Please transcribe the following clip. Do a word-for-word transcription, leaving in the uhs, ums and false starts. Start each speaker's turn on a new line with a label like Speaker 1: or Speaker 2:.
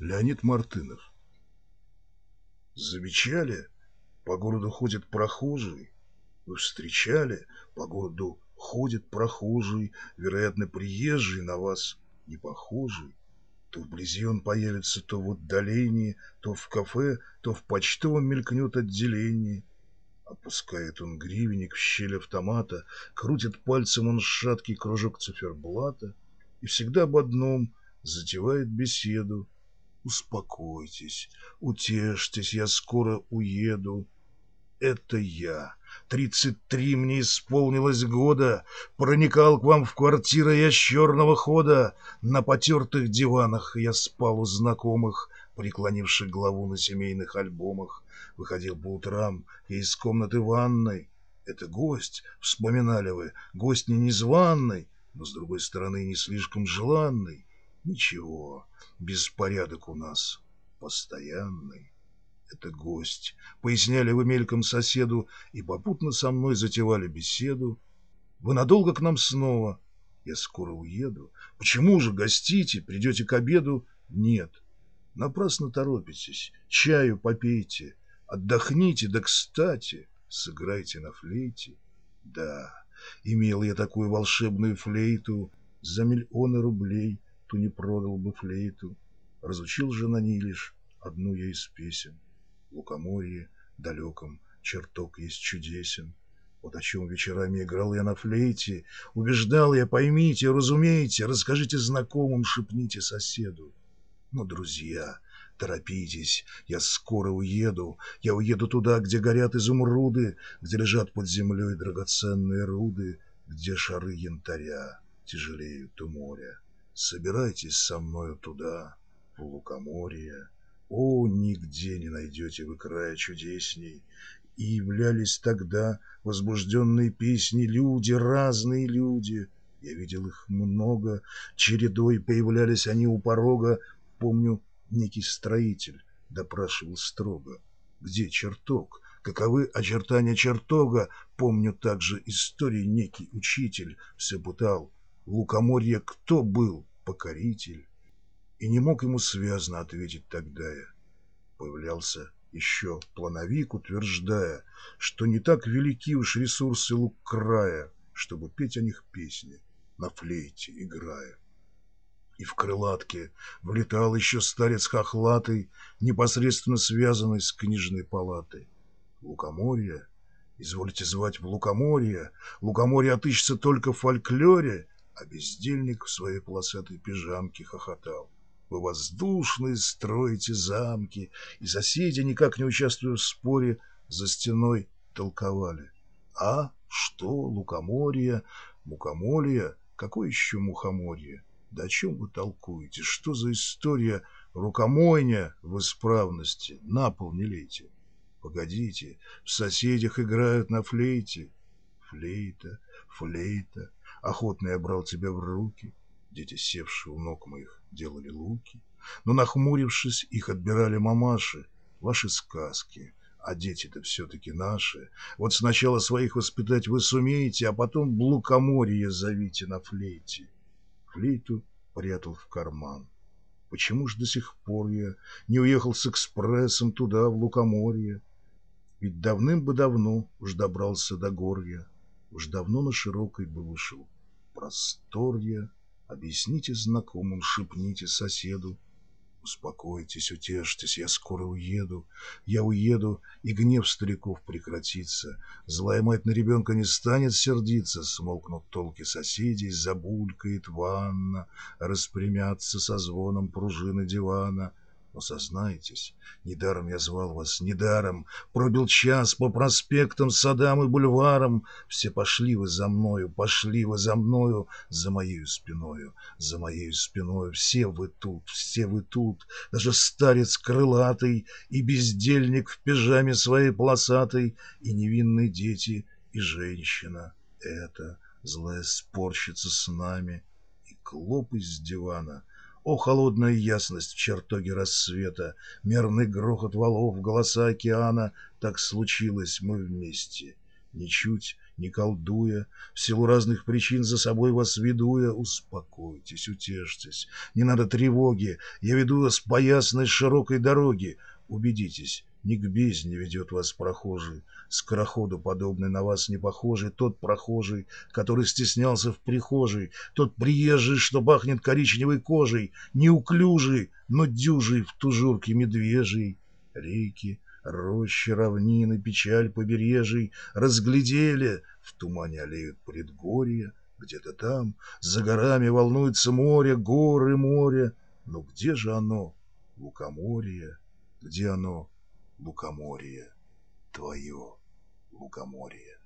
Speaker 1: Леонид Мартынов. Замечали, по городу ходит прохожий? Вы встречали, по городу ходит прохожий, вероятно, приезжий, на вас не похожий? То вблизи он появится, то в отдалении, то в кафе, то в почтовом мелькнет отделении. Опускает он гривенник в щель автомата, крутит пальцем он шаткий кружок циферблата и всегда об одном затевает беседу. Успокойтесь, утешьтесь, я скоро уеду. Это я. Тридцать три мне исполнилось года. Проникал к вам в квартиры я с черного хода. На потертых диванах я спал у знакомых, преклонивших главу на семейных альбомах. Выходил по утрам я из комнаты ванной. Это гость, вспоминали вы, гость не незваный, но, с другой стороны, не слишком желанный. Ничего, беспорядок у нас постоянный. Это гость, поясняли вы мельком соседу, и попутно со мной затевали беседу. Вы надолго к нам снова? Я скоро уеду. Почему же гостите, придете к обеду? Нет, напрасно торопитесь, чаю попейте, отдохните, да кстати, сыграйте на флейте. Да, имел я такую волшебную флейту, за миллионы рублей ту не продал бы флейту. Разучил же на ней лишь одну я из песен. В лукоморье далеком чертог есть чудесен. Вот о чем вечерами играл я на флейте. Убеждал я, поймите, разумейте, расскажите знакомым, шепните соседу. Но, друзья, торопитесь, я скоро уеду. Я уеду туда, где горят изумруды, где лежат под землей драгоценные руды, где шары янтаря тяжелеют у моря. Собирайтесь со мною туда, в лукоморье. О, нигде не найдете вы края чудесней. И являлись тогда возбужденные песни люди, разные люди. Я видел их много, чередой появлялись они у порога. Помню, некий строитель допрашивал строго: где чертог? Каковы очертания чертога? Помню также истории некий учитель все пытал: в лукоморье кто был покоритель? И не мог ему связно ответить тогда я. Появлялся еще плановик, утверждая, что не так велики уж ресурсы лук края, чтобы петь о них песни, на флейте играя. И в крылатке влетал еще старец хохлатый, непосредственно связанный с книжной палатой. Лукоморье, извольте звать в лукоморье, лукоморье отыщется только в фольклоре, а бездельник в своей полосатой пижамке хохотал: вы воздушные строите замки, и соседи, никак не участвуя в споре, за стеной толковали: а что, лукоморье, мукомолье, какое еще мухоморье? Да о чем вы толкуете? Что за история? Рукомойня в исправности, на пол не лейте. Погодите, в соседях играют на флейте. Флейта, флейта, охотно я брал тебя в руки. Дети, севшие у ног моих, делали луки, но, нахмурившись, их отбирали мамаши. Ваши сказки, а дети-то все-таки наши. Вот сначала своих воспитать вы сумеете, а потом в лукоморье зовите на флейте. Флейту прятал в карман. Почему ж до сих пор я не уехал с экспрессом туда, в лукоморье? Ведь давным бы давно уж добрался до горья, уж давно на широкой бы вышел простор я. Объясните знакомым, шепните соседу. Успокойтесь, утешьтесь, я скоро уеду. Я уеду, и гнев стариков прекратится. Злая мать на ребенка не станет сердиться. Смолкнут толки соседей, забулькает ванна, распрямятся со звоном пружины дивана. Но сознайтесь, недаром я звал вас, недаром. Пробил час по проспектам, садам и бульварам. Все пошли вы за мною, пошли вы за мною, за моею спиною, за моею спиною. Все вы тут, все вы тут, даже старец крылатый, и бездельник в пижаме своей полосатой, и невинные дети, и женщина эта, злая спорщица с нами, и клоп из дивана. О, холодная ясность в чертоге рассвета, мерный грохот валов, голоса океана! Так случилось мы вместе, ничуть не колдуя, в силу разных причин за собой вас ведуя. Успокойтесь, утешьтесь, не надо тревоги, я веду вас по ясной широкой дороге. Убедитесь, не к бездне ведет вас прохожий, скороходу подобный на вас не похожий, тот прохожий, который стеснялся в прихожей, тот приезжий, что пахнет коричневой кожей, неуклюжий, но дюжий в тужурке медвежий. Реки, рощи, равнины, печаль побережий разглядели, в тумане аллеют предгорья, где-то там, за горами волнуется море, горы, море. Но где же оно, лукоморье? Где оно, лукоморье, твое лукоморье?